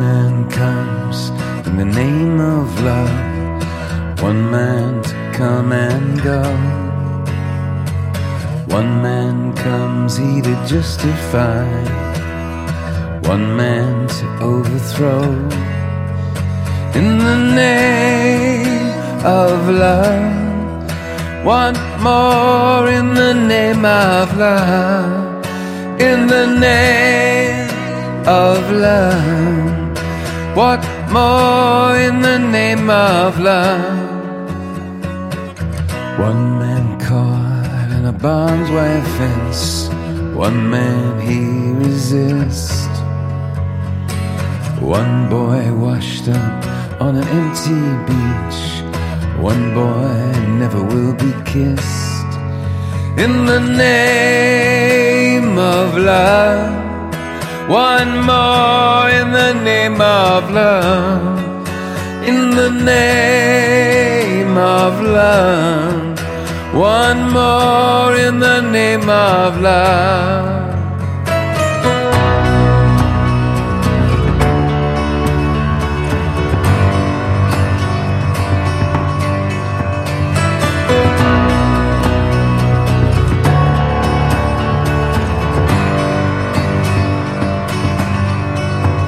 man comes in the name of love, one man to come and go. One man comes he to justify, one man to overthrow. In the name of love, one more in the name of love. In the name of love, what more in the name of love? One man caught in a barbed wire fence, one man he resists. One boy washed up on an empty beach, one boy never will be kissed. In the name of love, one more in the name of love. In the name of love, one more in the name of love.